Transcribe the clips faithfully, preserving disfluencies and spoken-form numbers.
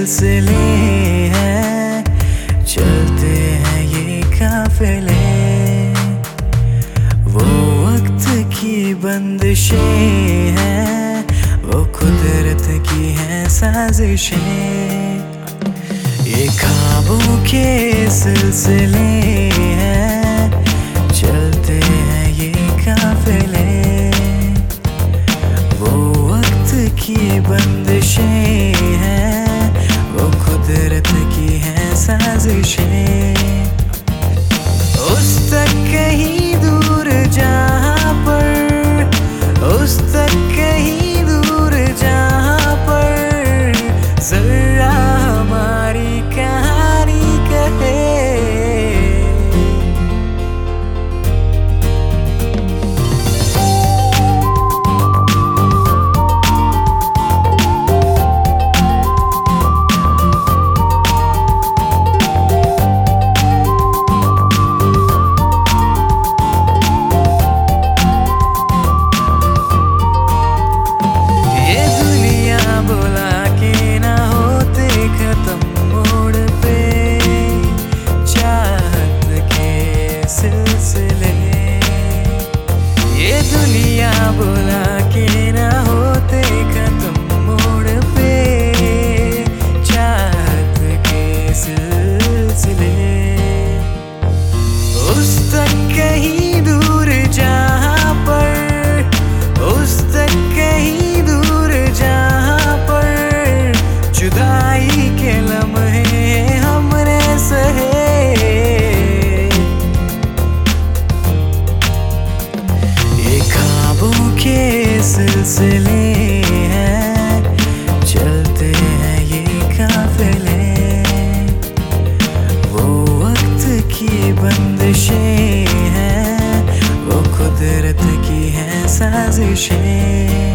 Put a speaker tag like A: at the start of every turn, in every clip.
A: सिलसिले हैं, चलते हैं ये काफिले। वो वक्त की बंदिशें हैं, वो कुदरत की हैं साजिशें। ये ख्वाबों के सिलसिले हैं, चलते हैं ये काफिले। वो वक्त की बंदिशें हैं, वो कुदरत की हैं साजिशें। उस तक कहीं दूर जहाँ पर, उस तक कहीं दूर जहाँ पर जरा हमारी कहानी कहे। ये दुनिया बुला के ना होते खत्म मोड़ पे, चाहत के सिलसिले। उस तक कहीं दूर जहाँ पर, उस तक कहीं दूर जहाँ पर जुदाई के लम्हे हमने सहे। के सिलसिले हैं, चलते हैं ये काफिले। वो वक्त की बंदिशें हैं, वो कुदरत की हैं साजिशें।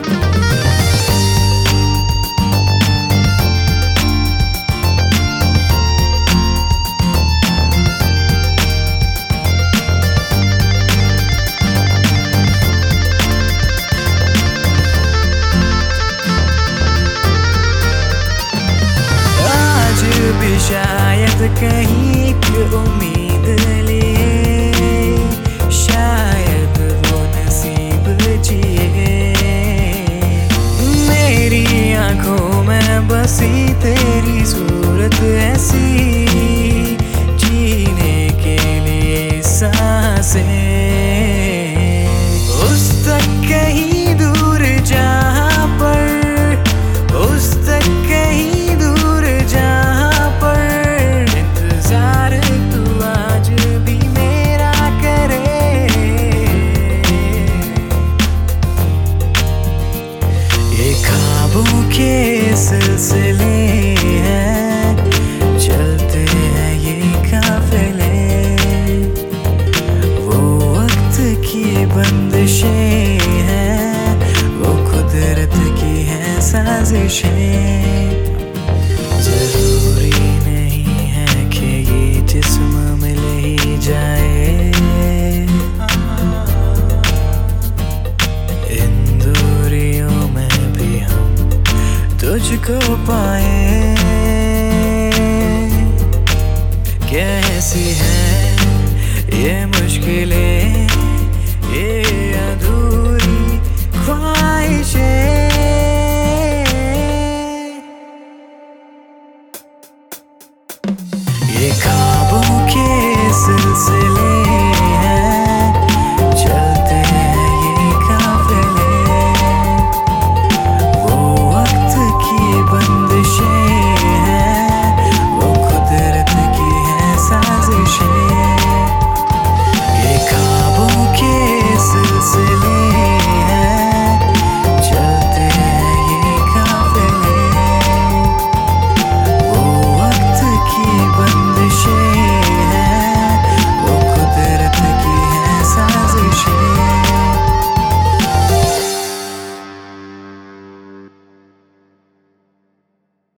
A: भी शायद कहीं की उम्मीद लिए, शायद वो नसीब जिए। मेरी आंखों में बसी तेरी सूरत ऐसी, जीने के लिए सांसें। उस तक कहीं दूर जहाँ पर, उस तक कहीं दूर जहाँ के सिलसिले हैं, चलते हैं ये काफिले। वो वक्त की बंदिशें हैं, वो कुदरत की हैं साजिशें। जरूरी नहीं है कि ये जिस्म मिल ही जाए, इन दूरियों में भी हम तुझको पाए। कैसी है ये मुश्किलें,